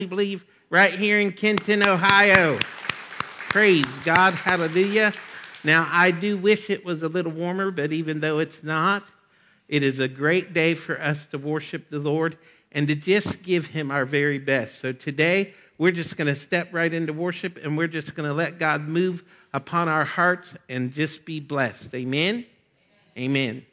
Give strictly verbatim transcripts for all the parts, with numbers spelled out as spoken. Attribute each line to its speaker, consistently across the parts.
Speaker 1: believe, right here in Kenton, Ohio. Praise God. Hallelujah. Now, I do wish it was a little warmer, but even though it's not, it is a great day for us to worship the Lord and to just give him our very best. So today, we're just going to step right into worship, and we're just going to let God move upon our hearts and just be blessed. Amen? Amen.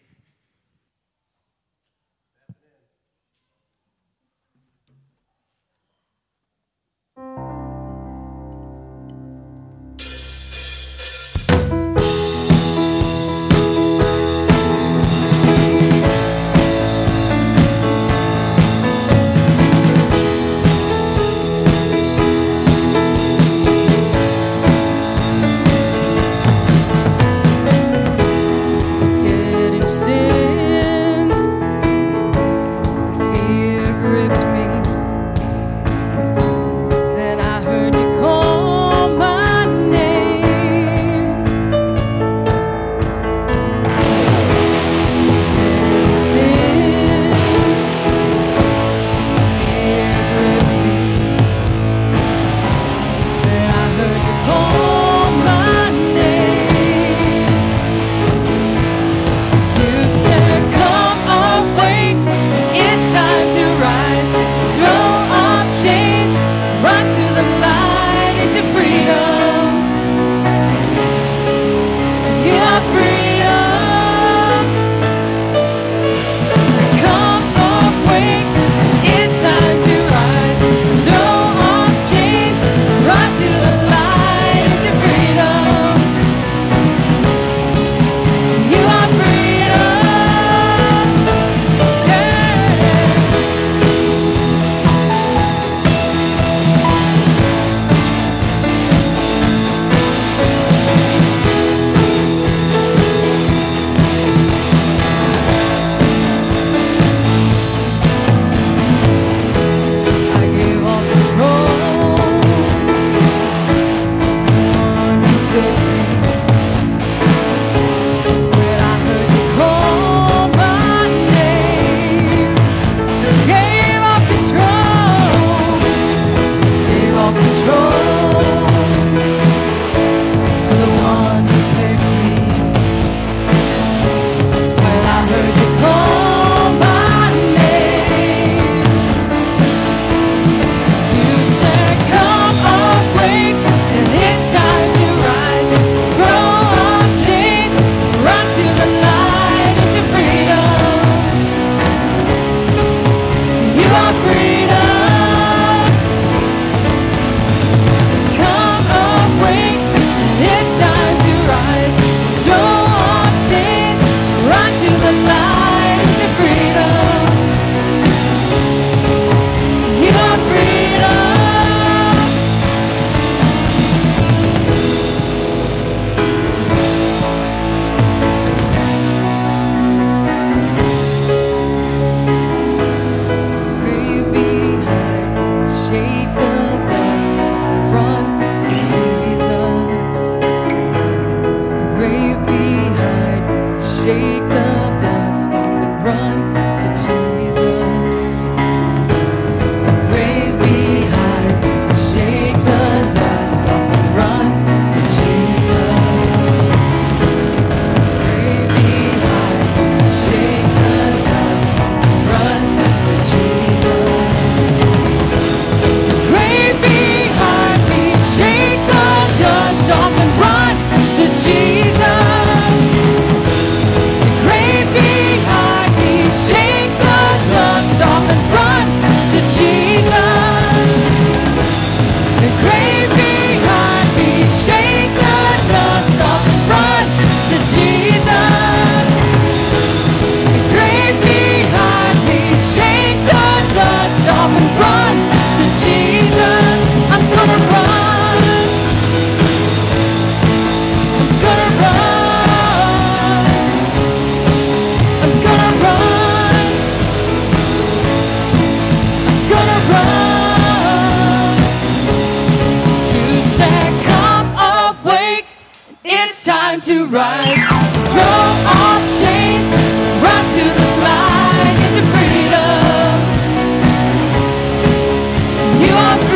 Speaker 1: To rise, throw off chains, run to the light into freedom. You are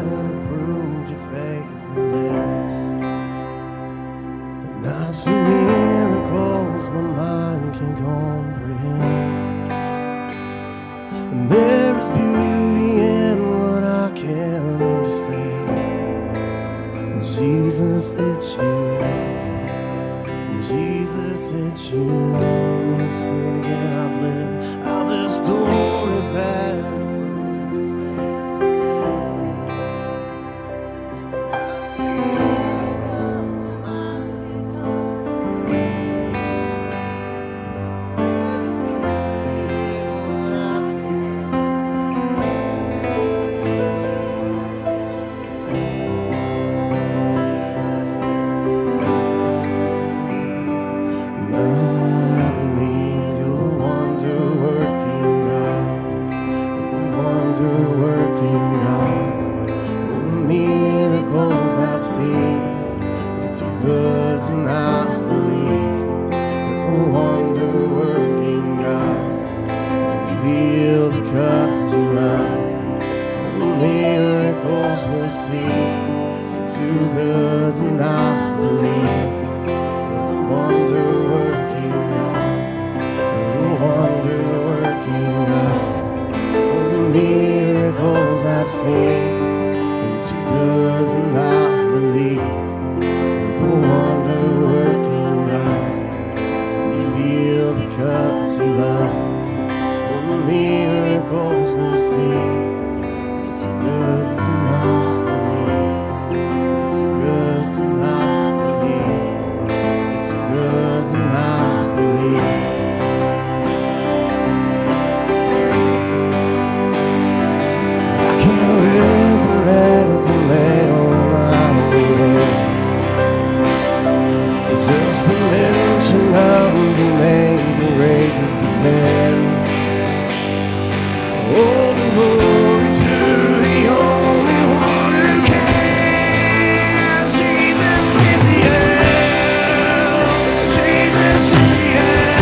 Speaker 2: that have proved your faithfulness. And I've seen miracles my mind can't comprehend. And there is beauty in what I can't understand. And Jesus, it's you. Jesus, it's you. Sing again. I've lived, I've lived stories that have proved your faithfulness. I've seen miracles my mind can't comprehend. There's beauty in what I can't see. Jesus, it's you. Jesus, it's you. I believe you're the wonder-working God, the wonder-working God. All the miracles I've seen, you're too good to not believe. You're the wonder-working God, and you heal because you love. All the miracles we'll see, you're too good to not believe. Wonder-working God, you're the wonder-working God. All the miracles I've seen, you're too good to not believe. You're the wonder-working God, and you heal because you love. All the miracles we'll see, you're too good to not believe. You're too good to not believe. It's good to not believe. I can't resurrect a man when I'm hands. Just the mention of your name can raise the dead. All the glory to the only one who can. Jesus, please, yeah. Jesus, yeah.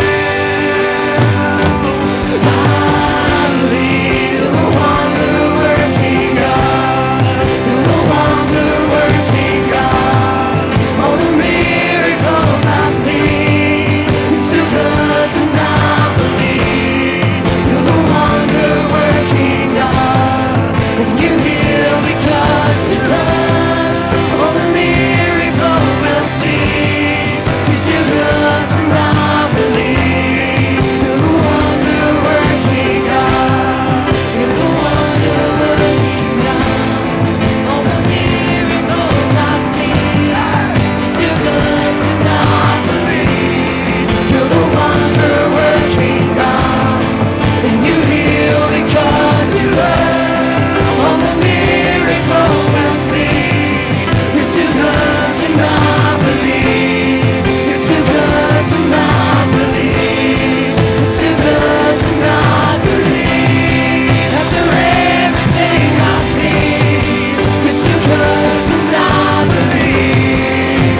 Speaker 2: I believe you're the wonder-working God. You're the wonder-working God. All the miracles I've seen, you're too good to not believe. You're the wonder-working God, and you heal because you love. All the miracles we'll see, you're too good to not believe. You're the wonder-working God. You're the wonder-working God. All the miracles I've seen, you're too good to not believe. You're the wonder-working God, and you heal because you love. All the miracles we'll see, you're too good to not believe. You're too good to not believe. You're too good to not believe. After everything I've seen, you're too good to not believe.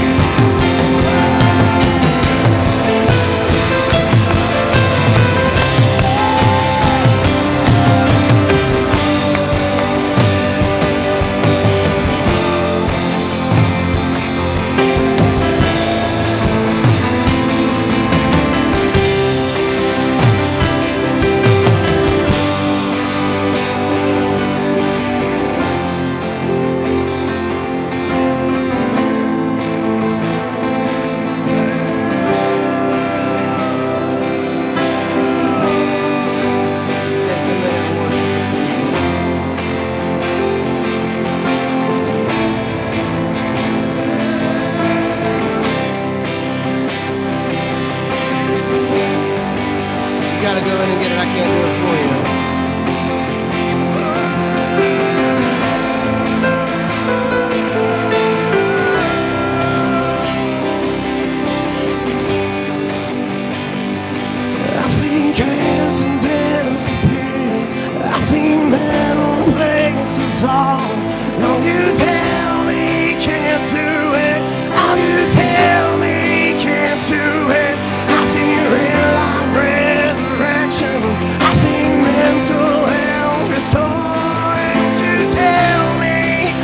Speaker 2: Let's take a minute and worship with me. You gotta go in and get it. I can't do it for you. I've seen cancer disappear. I've seen metal plates dissolve. Don't you tell me you can't do it. How you tell me you can't do it. I've seen real life resurrection. I've seen mental health restored. Don't you tell me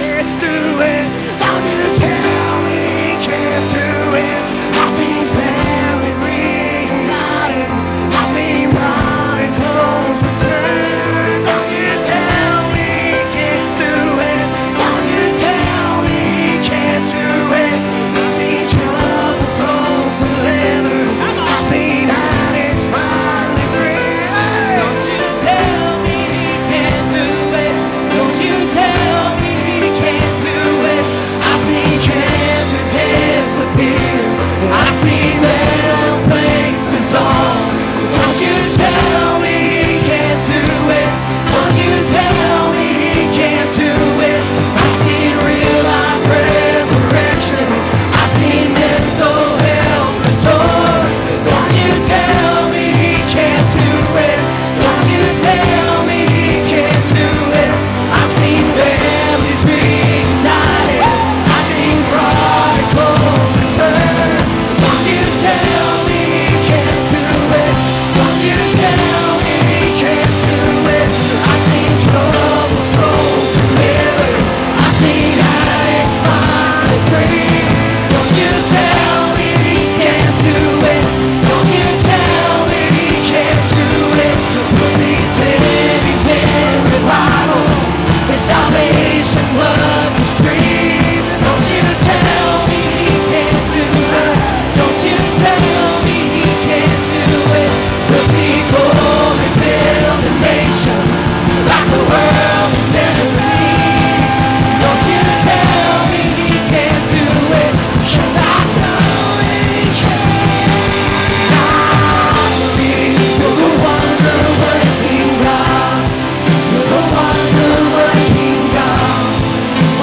Speaker 2: nations flood the street. Don't you tell me he can't do it. Don't you tell me he can't do it. We'll see glory fill the nations like the world has never seen. Don't you tell me he can't do it, 'cause I know he can. I believe you're the wonder-working God. You're the wonder-working God.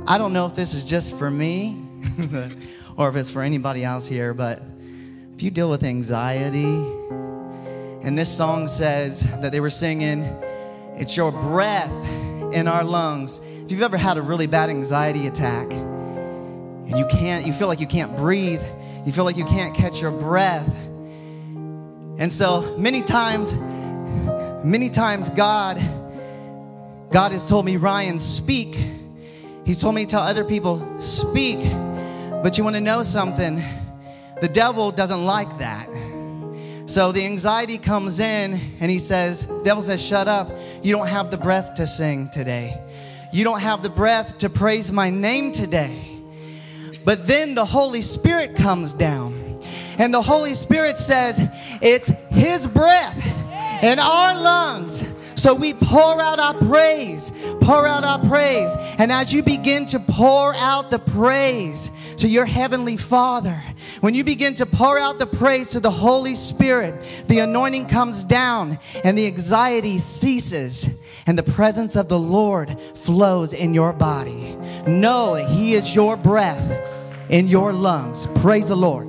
Speaker 3: I don't know if this is just for me or if it's for anybody else here, but if you deal with anxiety, and this song says that they were singing, it's your breath in our lungs. If you've ever had a really bad anxiety attack and you can't, you feel like you can't breathe, you feel like you can't catch your breath. And so many times, many times God, God has told me, Ryan, speak. He's told me to tell other people, speak. But you want to know something? The devil doesn't like that. So the anxiety comes in and he says, the devil says, shut up. You don't have the breath to sing today. You don't have the breath to praise my name today. But then the Holy Spirit comes down. And the Holy Spirit says, it's his breath in our lungs. So we pour out our praise, pour out our praise. And as you begin to pour out the praise to your heavenly Father, when you begin to pour out the praise to the Holy Spirit, the anointing comes down and the anxiety ceases and the presence of the Lord flows in your body. Know that he is your breath in your lungs. Praise the Lord.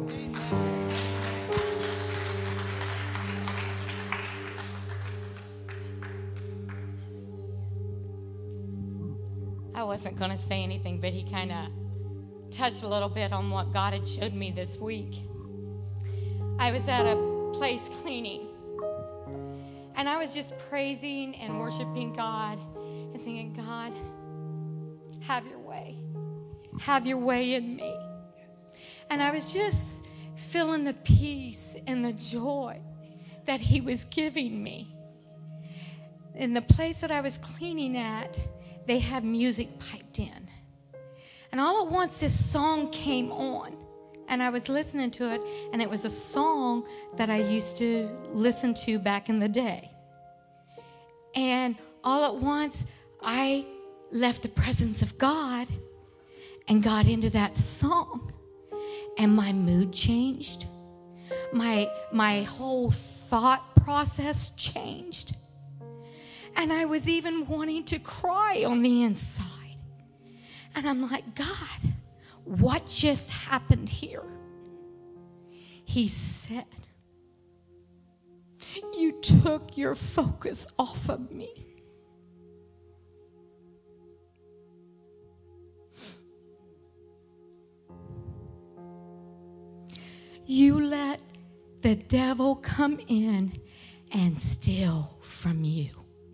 Speaker 4: I wasn't going to say anything, but he kind of touched a little bit on what God had showed me this week. I was at a place cleaning, and I was just praising and worshiping God and singing, God, have your way. Have your way in me. And I was just feeling the peace and the joy that he was giving me. In the place that I was cleaning at, they had music piped in. And all at once this song came on. And I was listening to it, and it was a song that I used to listen to back in the day. And all at once, I left the presence of God and got into that song. And my mood changed. My, my whole thought process changed. And I was even wanting to cry on the inside. And I'm like, God, what just happened here? He said, you took your focus off of me. You let the devil come in and steal from you.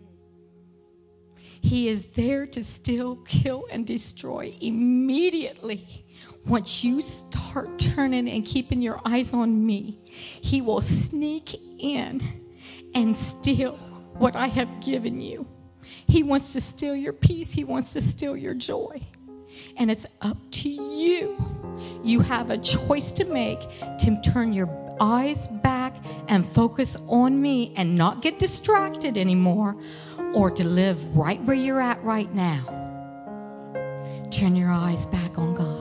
Speaker 4: He is there to steal, kill, and destroy immediately. Once you start turning and keeping your eyes on me, he will sneak in and steal what I have given you. He wants to steal your peace. He wants to steal your joy. And it's up to you. You have a choice to make to turn your eyes back and focus on me and not get distracted anymore, or to live right where you're at right now. Turn your eyes back on God.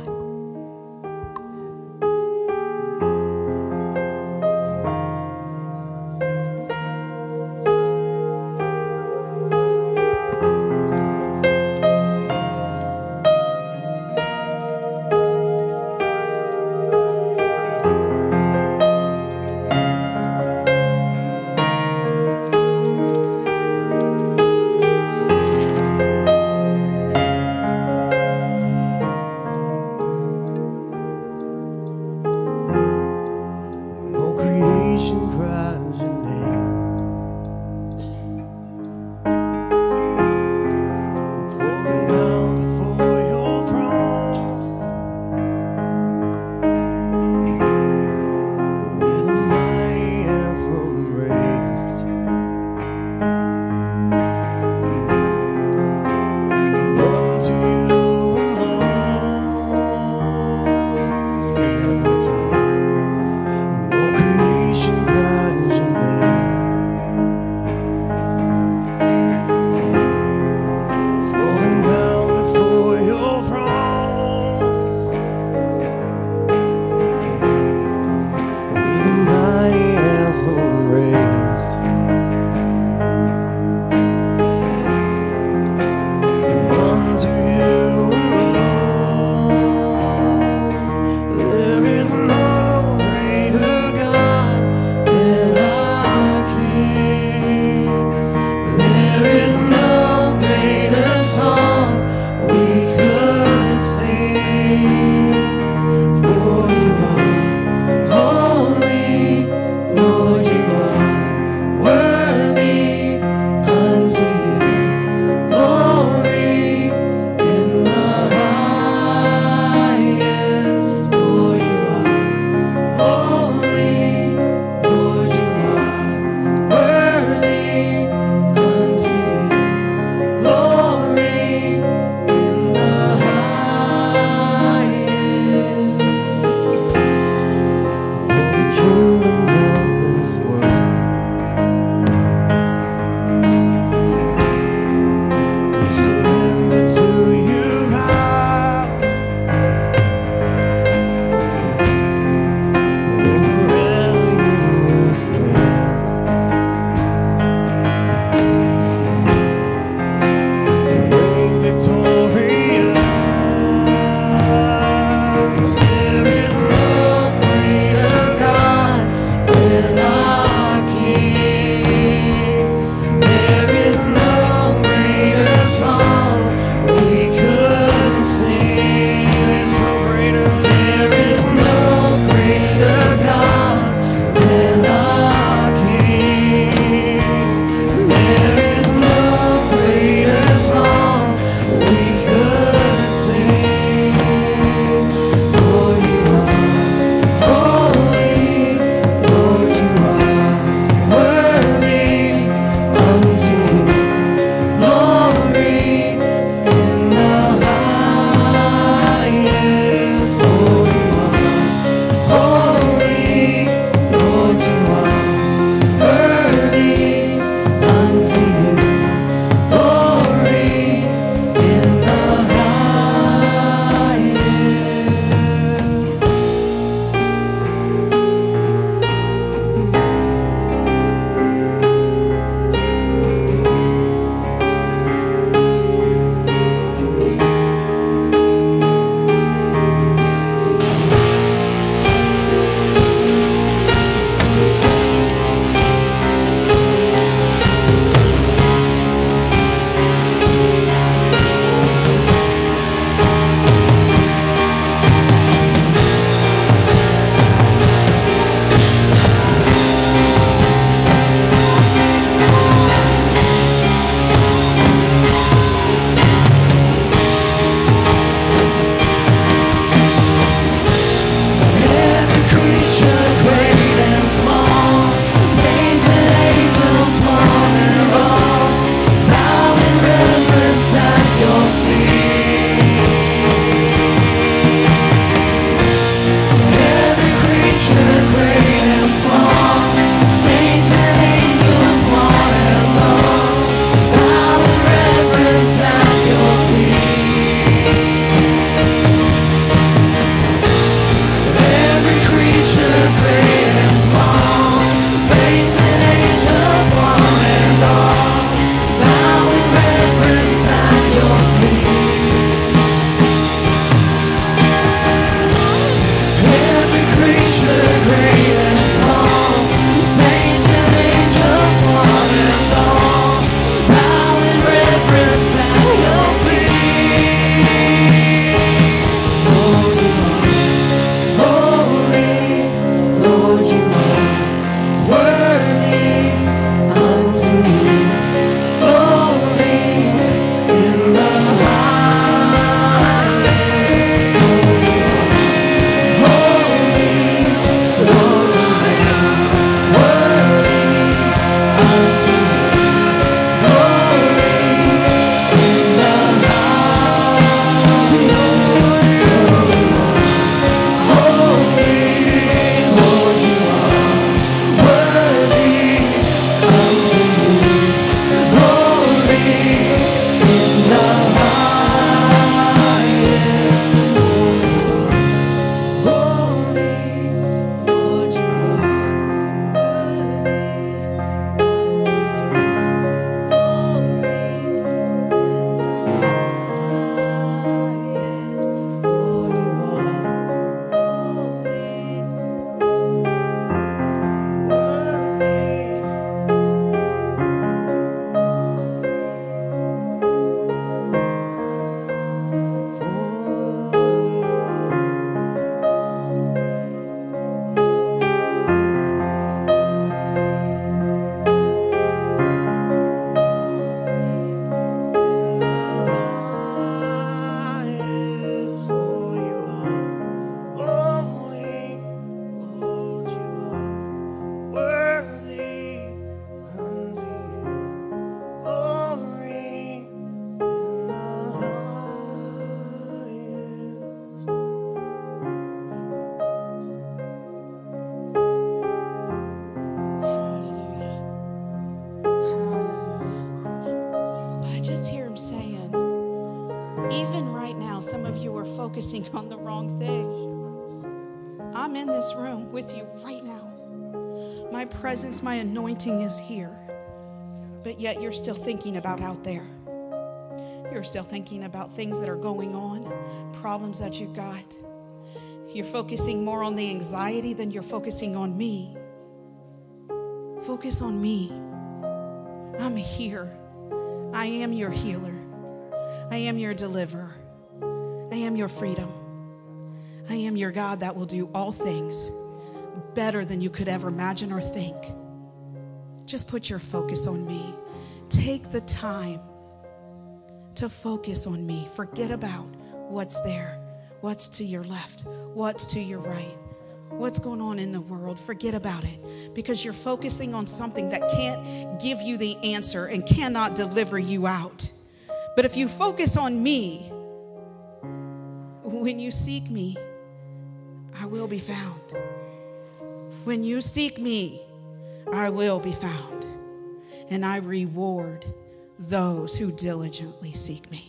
Speaker 5: focusing on the wrong thing. I'm in this room with you right now. My presence, my anointing is here. But yet you're still thinking about out there. You're still thinking about things that are going on, problems that you got. You're focusing more on the anxiety than you're focusing on me. Focus on me. I'm here. I am your healer. I am your deliverer. I am your freedom. I am your God that will do all things better than you could ever imagine or think. Just put your focus on me. Take the time to focus on me. Forget about what's there, what's to your left, what's to your right, what's going on in the world. Forget about it, because you're focusing on something that can't give you the answer and cannot deliver you out. But if you focus on me, when you seek me, I will be found. When you seek me, I will be found. And I reward those who diligently seek me.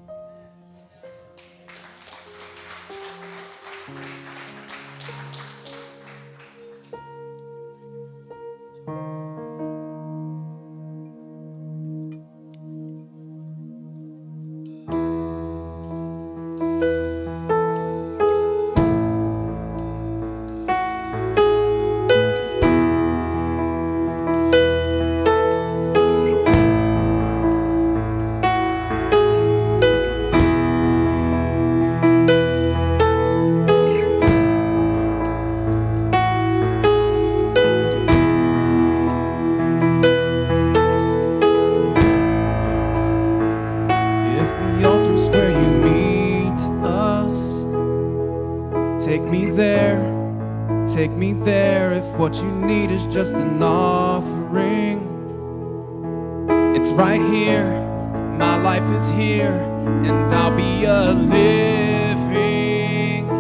Speaker 2: What you need is just an offering. It's right here. My life is here, and I'll be a living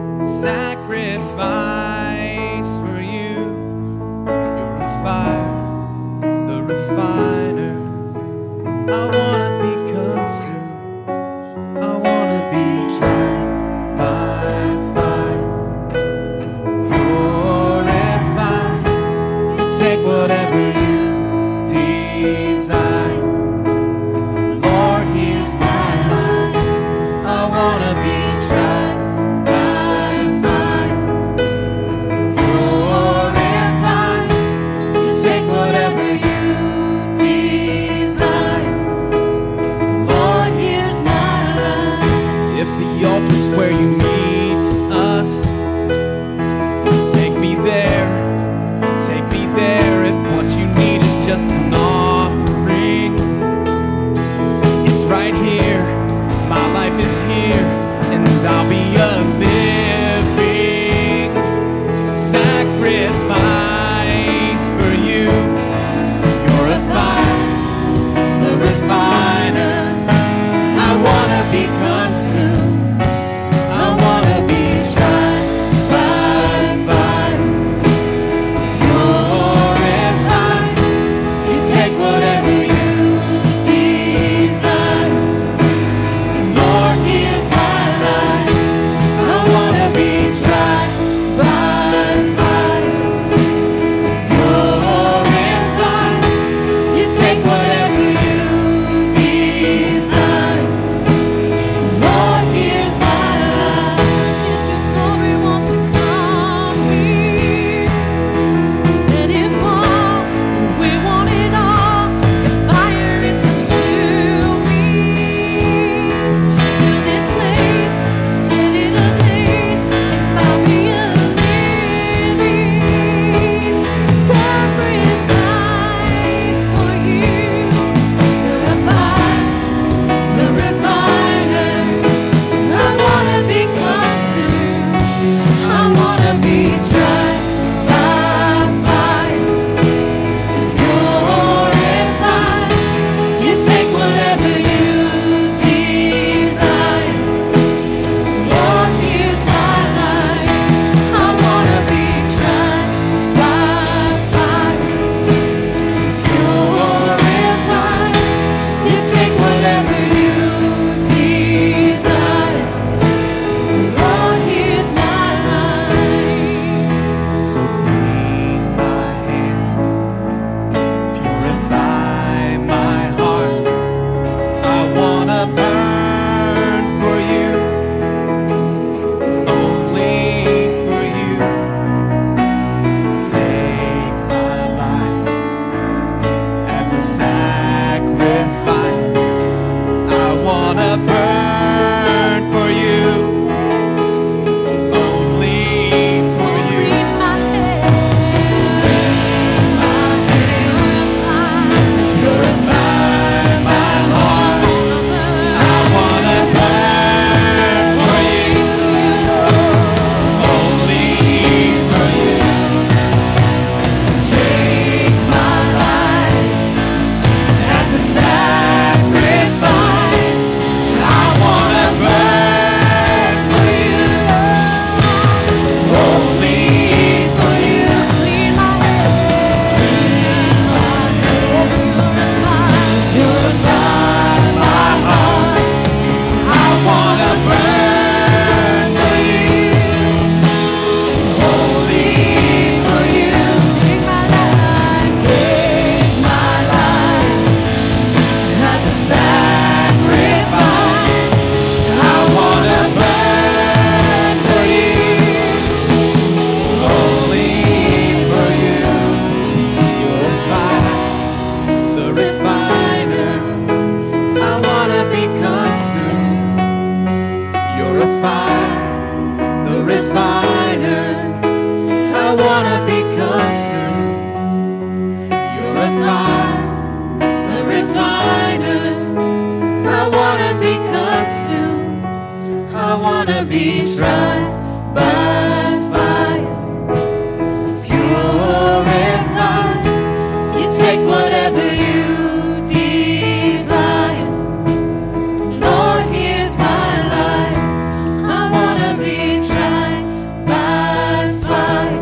Speaker 2: sacrifice for you. You're a fire, the refiner. I wanna be consumed. I wanna be tried by fire. Take whatever you desire. Lord, here's my life. I wanna be tried by fire. wanna be tried by fire, purified. You take whatever you desire. Lord, here's my life. I wanna be tried by fire,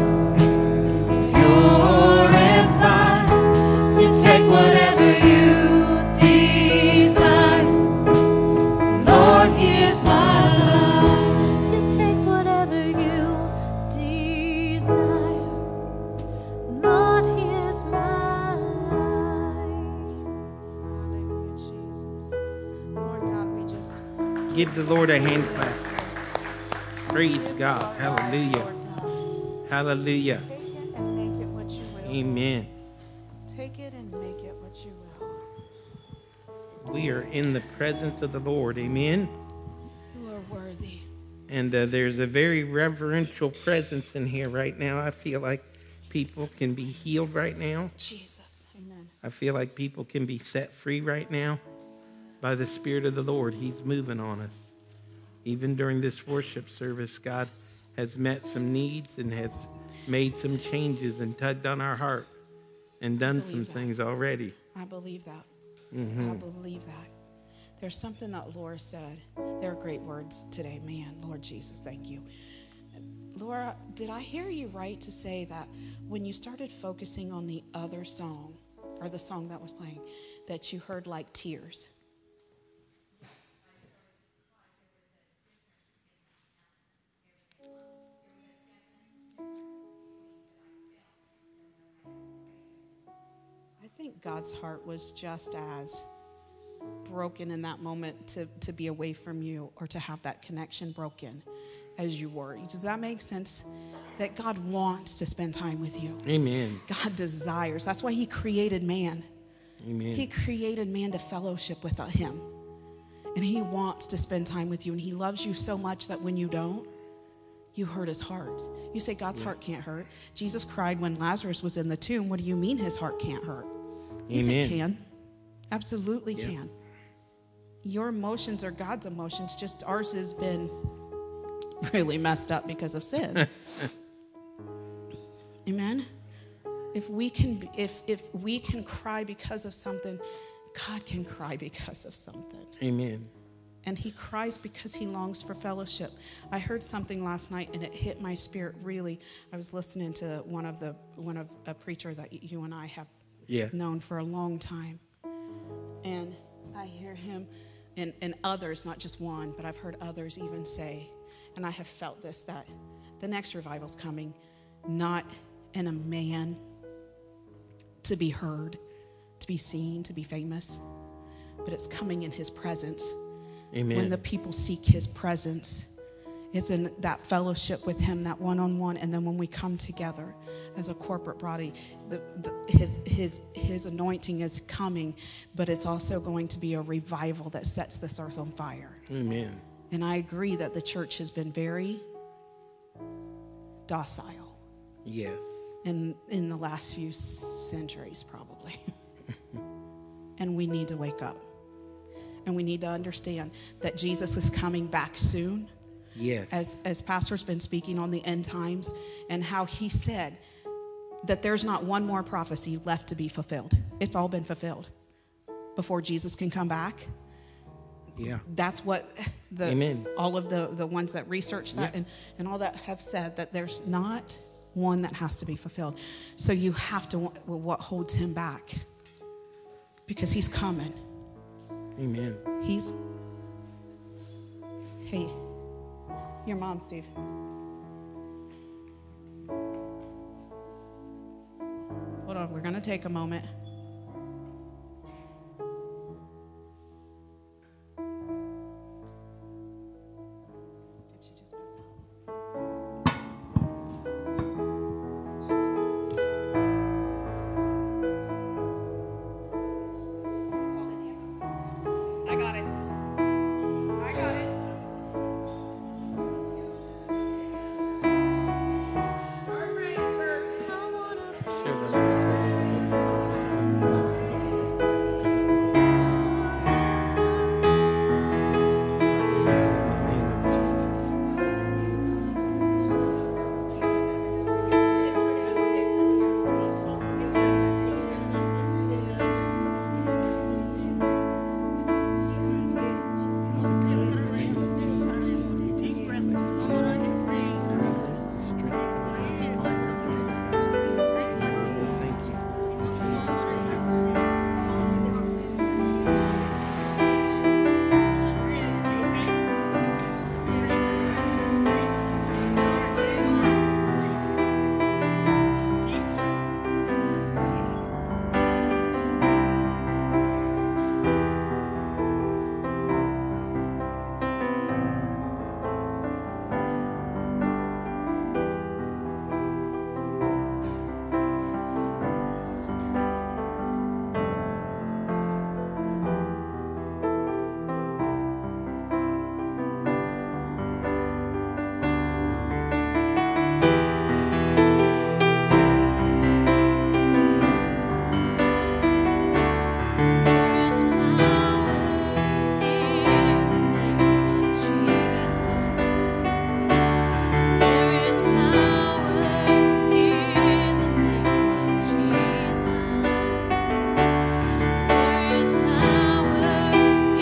Speaker 2: purified. You take whatever you desire. Lord, here's my life. You take whatever you desire. Lord, here's my life.
Speaker 5: Hallelujah, Jesus. Lord God, we just
Speaker 1: Give the Lord a hand clap. Praise
Speaker 5: give you
Speaker 1: God.
Speaker 5: our life,
Speaker 1: Hallelujah.
Speaker 5: Lord God.
Speaker 1: Hallelujah.
Speaker 5: Take it and make it what you will.
Speaker 1: Amen.
Speaker 5: Take it and make it what you will.
Speaker 1: We are in the presence of the Lord. Amen.
Speaker 5: You are worthy.
Speaker 1: And uh, there's a very reverential presence in here right now. I feel like people can be healed right now.
Speaker 5: Jesus. Amen.
Speaker 1: I feel like people can be set free right now by the Spirit of the Lord. He's moving on us. Even during this worship service, God has met some needs and has made some changes and tugged on our heart and done some
Speaker 5: believe that.
Speaker 1: things already.
Speaker 5: I believe that.
Speaker 1: Mm-hmm.
Speaker 5: I believe that. There's something that Laura said. There are great words today, man. Lord Jesus, thank you. Laura, did I hear you right to say that when you started focusing on the other song, or the song that was playing, that you heard like tears? I think God's heart was just as broken in that moment to, to be away from you or to have that connection broken as you were. Does that make sense? That God wants to spend time with you.
Speaker 1: Amen.
Speaker 5: God desires. That's why he created man.
Speaker 1: Amen.
Speaker 5: He created man to fellowship with him. And he wants to spend time with you. And he loves you so much that when you don't, you hurt his heart. You say God's heart can't hurt. Jesus cried when Lazarus was in the tomb. What do you mean his heart can't hurt? Yes,
Speaker 1: Amen.
Speaker 5: it can. Absolutely
Speaker 1: Yeah.
Speaker 5: can. Your emotions are God's emotions. Just ours has been really messed up because of sin. Amen. If we can, if if we can cry because of something, God can cry because of something.
Speaker 1: Amen.
Speaker 5: And he cries because he longs for fellowship. I heard something last night and it hit my spirit really. I was listening to one of the one of a preacher that you and I have
Speaker 1: Yeah.
Speaker 5: known for a long time. And I hear him and, and others, not just one, but I've heard others even say, and I have felt this, that the next revival's coming, not in a man to be heard, to be seen, to be famous, but it's coming in his presence.
Speaker 1: Amen.
Speaker 5: When the people seek his presence, it's in that fellowship with him, that one-on-one, and then when we come together as a corporate body, the, the, his his his anointing is coming, but it's also going to be a revival that sets this earth on fire.
Speaker 1: Amen.
Speaker 5: And I agree that the church has been very docile
Speaker 1: Yes.
Speaker 5: in in the last few centuries, probably. And we need to wake up. And we need to understand that Jesus is coming back soon.
Speaker 1: Yes.
Speaker 5: As as Pastor's been speaking on the end times and how he said that there's not one more prophecy left to be fulfilled. It's all been fulfilled before Jesus can come back.
Speaker 1: Yeah.
Speaker 5: That's what the
Speaker 1: Amen.
Speaker 5: all of the, the ones that research that
Speaker 1: Yeah.
Speaker 5: and, and all that have said, that there's not one that has to be fulfilled. So you have to, well, what holds him back? Because he's coming.
Speaker 1: Amen.
Speaker 5: He's, hey, your mom, Steve. Hold on, we're going to take a moment.